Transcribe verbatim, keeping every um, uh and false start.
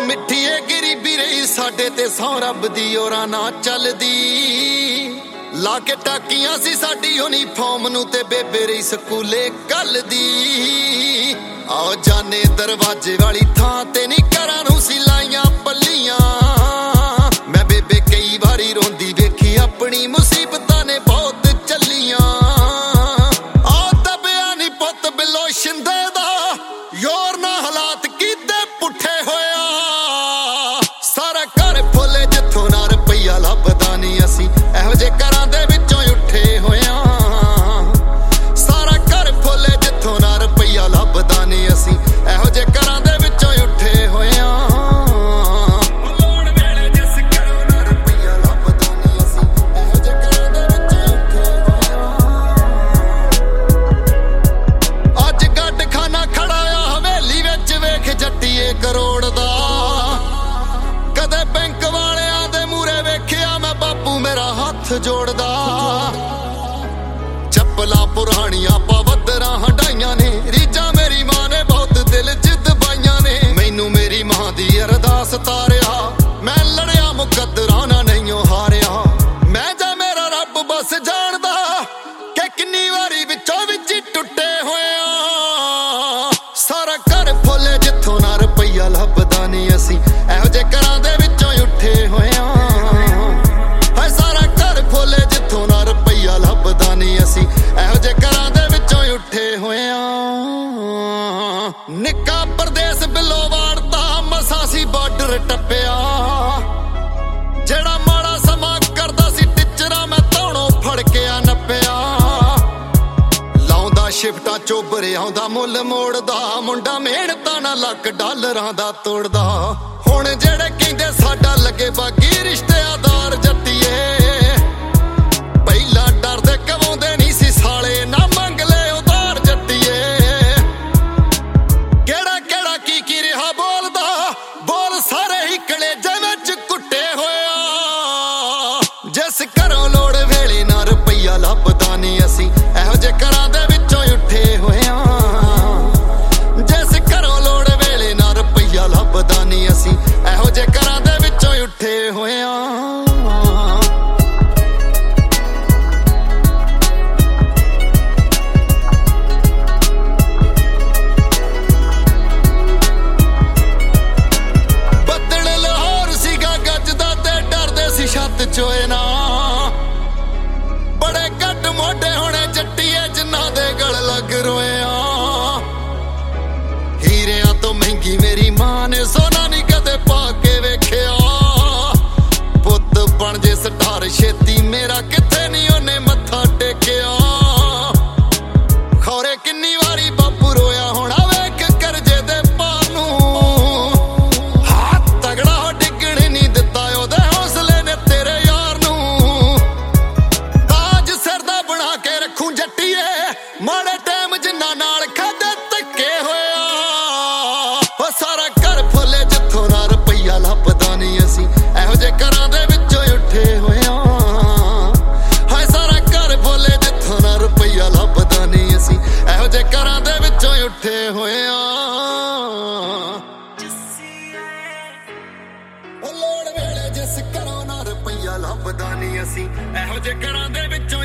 ਮਿੱਠੀਏ ਗਰੀਬੀ ਰਹੀ ਸਾਡੇ ਤੇ ਸੌ ਰੱਬ ਦੀ ਔਰਾਂ ਨਾ ਚੱਲਦੀ ਲਾ ਕੇ ਟਾਕੀਆਂ ਸੀ ਸਾਡੀ ਯੂਨੀਫਾਰਮ ਨੂੰ ਤੇ ਬੇਬੇ ਰਹੀ ਸਕੂਲੇ ਕੱਲ ਦੀ ਆਓ ਜਾਣੇ ਦਰਵਾਜ਼ੇ ਵਾਲੀ ਥਾਂ ਤੇ ਨਹੀਂ ਘਰਾਂ ਨੂੰ ਸੀ ਲਾਈਆਂ ਪੱਲੀਆਂ ਮੈਂ ਬੇਬੇ ਕਈ ਵਾਰੀ ਰੋਂਦੀ ਵੇਖੀ ਆਪਣੀ ਮੁਸੀਬਤਾਂ ਨੇ ਬਹੁਤ ਚੱਲੀਆਂ ਆ ਦਬਿਆ ਨਹੀਂ ਪੁੱਤ ਬਿੱਲੋ ਸ਼ਿੰਦੇ ਦਾ ਯੋਰ ਨਾ ਹਾਲਾਤ ਕੀਤੇ ਪੁੱਠੇ ਹੋਇਆ ਸਾਰਾ ਘਰ ਫੁੱਲੇ ਜਿੱਥੋਂ ਨਾ ਰੁਪਈਆ ਲੱਭਦਾ ਨਹੀਂ ਅਸੀਂ ਇਹੋ ਜਿਹੇ ਘਰਾਂ ਦੇ ਵਿੱਚੋਂ ਉੱਠੇ ਹੋਇਆ ਸਾਰਾ ਘਰ ਫੁੱਲੇ ਜਿੱਥੋਂ ਨਾ ਰੁਪਈਆ ਲੱਭਦਾ ਨਹੀਂ ਅਸੀਂ ਇਹੋ ਜਿਹੇ ਘਰਾਂ ਦੇ ਵਿੱਚੋਂ ਉੱਠੇ ਹੋਇਆ ਲੋੜ ਵੇਲੇ ਜਿਸ ਘਰੋਂ ਨਾ ਰੁਪਈਆ ਲੱਭਦਾ ਨਹੀਂ ਅਸੀਂ ਇਹੋ ਜਿਹੇ ਘਰਾਂ ਦੇ ਵਿੱਚੋਂ ਉੱਠੇ ਹੋਇਆ ਅੱਜ ਗੱਡ ਖਾਨਾ ਖੜਾ ਆ ਹਵੇਲੀ ਵਿੱਚ ਵੇਖ ਜੱਟੀਏ ਕਰੋੜ ਦਾ ਕਦੇ ਬੈਂਕ ਵਾਲਿਆਂ ਦੇ ਮੂਹਰੇ ਵੇਖਿਆ ਮੈਂ ਬਾਪੂ ਮੇਰਾ ਹੱਥ ਜੋੜਦਾ ਚੱਪਲਾਂ ਪੁਰਾਣੀਆਂ ਪਵੱਦਰਾਂ ਹੰਡਾਈਆਂ ਨੇ ਰੀਝਾਂ ਮੇਰੀ ਮਾਂ ਨੇ ਬਹੁਤ ਦਿਲ ਚ ਦਬਾਈਆਂ ਨੇ ਮੈਨੂੰ ਮੇਰੀ ਮਾਂ ਦੀ ਅਰਦਾਸ ਤਾਰਿਆ ਮੈਂ ਲੜਿਆ ਮੁਕੱਦਰਾਂ ਨਾਲ ਨਹੀਂਓ ਹਾਰਿਆ ਮੈਂ ਜਾਂ ਮੇਰਾ ਰੱਬ ਬਸ ਜਾਣਦਾ ਕਿ ਕਿੰਨੀ ਵਾਰੀ ਵਿੱਚੋਂ ਵਿੱਚ ਟੁੱਟੇ ਹੋਇਆ ਸਾਰਾ ਘਰ ਫੁੱਲੇ ਜਿੱਥੋਂ ਨਾ ਰੁਪਈਆ ਲੱਭਦਾ ਨਹੀਂ ਅਸੀਂ ਇਹੋ ਜਿਹੇ ਘਰਾਂ ਦੇ ਵਿੱਚੋਂ ਉੱਠੇ ਹੋਇਆ ਹਾਏ ਸਾਰਾ ਘਰ ਫੁੱਲੇ ਜਿੱਥੋਂ ਨਾ ਰੁਪਈਆ ਲੱਭਦਾ ਨਹੀਂ ਅਸੀਂ ਇਹੋ ਜਿਹੇ ਘਰਾਂ ਦੇ ਵਿੱਚੋਂ ਉੱਠੇ ਹੋਇਆ ਨਿੱਕਾ ਪਰਦੇਸ ਬਿੱਲੋ ਵਾੜਦਾ ਮਸਾਂ ਸੀ ਬਾਰਡਰ ਟੱਪਿਆ ਜਿਹੜਾ ਮਾੜਾ ਸਮਾਂ ਕਰਦਾ ਸੀ ਟਿੱਚਰਾਂ ਮੈਂ ਧੌਣੋਂ ਫੜ ਕੇ ਆ ਨੱਪਿਆ ਲਾਉਂਦਾ ਸ਼ਿਫਟਾਂ ਚੋਬਰੇ ਆਉਂਦਾ ਮੁੱਲ ਮੋੜਦਾ ਮੁੰਡਾ ਮਿਹਨਤਾਂ ਨਾਲ ਲੱਖ ਡਾਲਰਾਂ ਦਾ ਤੋੜਦਾ ਹੁਣ ਜਿਹੜੇ ਕਹਿੰਦੇ ਸਾਡਾ ਲੱਗੇ ਬਾਗੀ ਰਿਸ਼ਤੇਦਾਰ ਜੱਟੀਏ ਪਹਿਲਾਂ ਡਰਦੇ ਕਵਾਉਂਦੇ ਨਹੀਂ ਸੀ ਸਾਲੇ ਨਾ ਮੰਗ ਲੈ ਉਧਾਰ ਜੱਟੀਏ ਕਿਹੜਾ ਕਿਹੜਾ ਕੀ ਕੀ ਰਿਹਾ ਬੋਲਦਾ ਬੋਲ ਸਾਰੇ ਹੀ ਕਲੇਜੇ ਵਿੱਚ ਕੁੱਟੇ ਹੋਇਆ ਜਿਸ ਘਰੋਂ ਲੋੜ ਵੇਲੇ ਨਾ ਰੁਪਈਆ ਲੱਭਦਾ ਨਹੀਂ ਅਸੀਂ ਇਹੋ ਜਿਹੇ ਘਰਾਂ ਦੇ ਵਿੱਚੋਂ ਉੱਠੇ ਹੋਇਆ ਜਿਸ ਘਰੋਂ ਲੋੜ ਵੇਲੇ ਨਾ ਰੁਪਈਆ ਲੱਭਦਾ ਨਹੀਂ ਅਸੀਂ ਇਹੋ ਜਿਹੇ ਘਰਾਂ ਦੇ ਵਿੱਚੋਂ ਉੱਠੇ ਹੋਇਆ ਬੱਦਲ ਲਾਹੌਰ ਸੀਗਾ ਗੱਜਦਾ ਤੇ ਡਰਦੇ ਸੀ ਛੱਤ ਚੋਏ ਨਾ ਬੜੇ ਘੱਟ ਮੋਢੇ ਹੋਣੇ ਜੱਟੀਏ ਜਿਨ੍ਹਾਂ ਦੇ ਗਲ ਲੱਗ ਰੋਇਆ ਹੀਰਿਆਂ ਤੋਂ ਮਹਿੰਗੀ ਮੇਰੀ ਮਾਂ ਨੇ ਸੋਨਾ ਨਹੀਂ ਕਦੇ ਪਾ ਕੇ ਵੇਖਿਆ ਪੁੱਤ ਬਣ ਜੇ ਸਟਾਰ ਛੇਤੀ ਮੇਰਾ ਕਿੱਥੇ ਨਹੀਂ ਉਹਨੇ ਮੱਥਾ ਟੇਕਿਆ ਖੌਰੇ ਕਿੰਨੀ ਵਾਰੀ ਬਾਪੂ ਰੋਇਆ ਹੋਣਾ ਵੇਖ ਕਰਜ਼ੇ ਦੇ ਭਾਰ ਨੂੰ ਹੱਥ ਤਗੜਾ ਹੋ ਡਿੱਗਣ ਨਹੀਂ ਦਿੱਤਾ ਉਹਦੇ ਹੌਸਲੇ ਨੇ ਤੇਰੇ ਯਾਰ ਨੂੰ ਤਾਜ ਸਿਰ ਦਾ ਬਣਾ ਕੇ ਰੱਖੂ ਜੱਟੀਏ ਮਾੜੇ ਟਾਈਮ ਜਿੰਨਾ ਨਾਲ ਖਾਦੇ ਧੱਕੇ ਹੋਇਆ ਉਹ ਸਾਰਾ ਘਰ ਫੁੱਲੇ ਜਿੱਥੋਂ ਨਾ ਰੁਪਈਆ ਲੱਭਦਾ ਨਹੀਂ ਅਸੀਂ ਇਹੋ ਜਿਹੇ ਘਰਾਂ ਦੇ ਵਿੱਚੋਂ ਉੱਠੇ ਹੋਇਆ ਹਾਏ ਸਾਰਾ ਘਰ ਫੁੱਲੇ ਜਿੱਥੋਂ ਨਾ ਰੁਪਈਆ ਲੱਭਦਾ ਨਹੀਂ ਅਸੀਂ ਇਹੋ ਜਿਹੇ ਘਰਾਂ ਦੇ ਵਿੱਚੋਂ ਉੱਠੇ ਹੋਇਆ ਲੋੜ ਵੇਲੇ ਜਿਸ ਘਰੋਂ ਨਾ ਰੁਪਈਆ ਲੱਭਦਾ ਨਹੀਂ ਅਸੀਂ ਇਹੋ ਜਿਹੇ ਘਰਾਂ ਦੇ ਵਿੱਚੋਂ